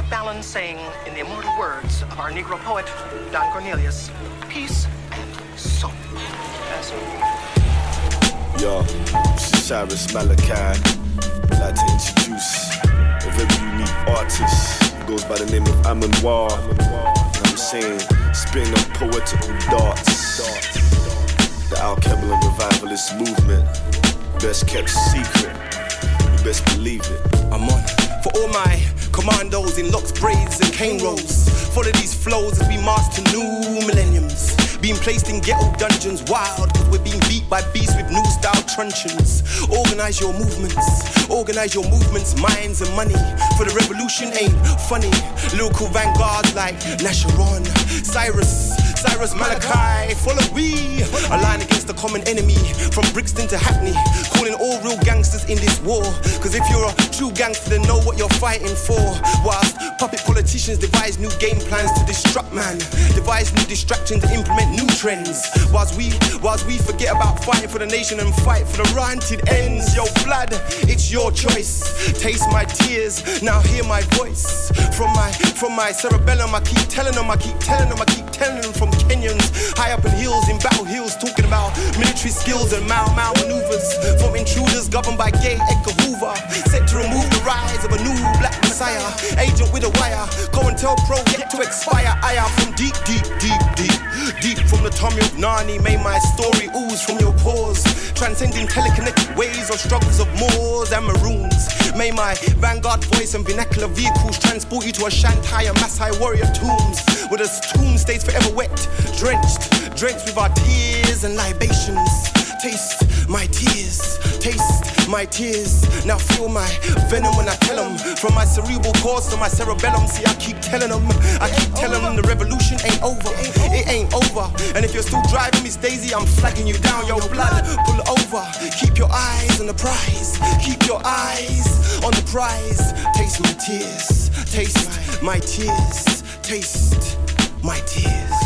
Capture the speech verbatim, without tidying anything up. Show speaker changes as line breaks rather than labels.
Fallon saying, in the immortal words of our Negro poet, Don Cornelius, peace and soap. That's all.
Yo, this is Cyrus Malachi. I'd like to introduce a very unique artist. He goes by the name of Amon War. You know what I'm saying? Spitting on poetical darts. The Al-Kebla revivalist movement. Best kept secret. You best believe it.
I'm on. For all my commandos in locks, braids and cane rolls, follow these flows as we march to new millenniums. Being placed in ghetto dungeons, wild, cause we're being beat by beasts with new style truncheons. Organize your movements, organize your movements, minds and money. For the revolution ain't funny. Lyrical vanguards like Nasharon, Cyrus, Cyrus Malachi. Follow we, align against the common enemy. From Brixton to Hackney, calling all real gangsters in this war. Cause if you're a true gangster, then know what you're fighting for. Whilst puppet politicians devise new game plans to disrupt man, devise new distractions to implement new trends. Whilst we, whilst we forget about fighting for the nation and fight for the ranted ends. Yo, blood, it's your choice. Taste my tears, now hear my voice. From my, from my cerebellum, I keep telling them, I keep telling them, I keep telling them. From Kenyans, high up in hills, in battle hills, talking about military skills and Mao Mao maneuvers. From intruders governed by gay Edgar Hoover, set to remove the rise of a new black messiah. Agent with a wire, go and tell pro yet to expire. I am from deep, deep, deep, deep, deep from the tummy of Nani. May my story ooze from your pores, transcending telekinetic ways of struggles of Moors and Maroons. May my vanguard voice and vernacular vehicles transport you to a Shantai and Maasai warrior tombs, where the tomb stays forever wet, drenched, drenched with our tears and libations. Taste my tears, taste my tears. Now feel my venom when I tell them. From my cerebral cords to my cerebellum, see I keep telling them, I keep telling them the revolution ain't over, it ain't over. And if you're still driving Miss Daisy, I'm flagging you down, yo blood, pull over. Keep your eyes on the prize, keep your eyes on the prize. Taste my tears, taste my tears, taste my tears.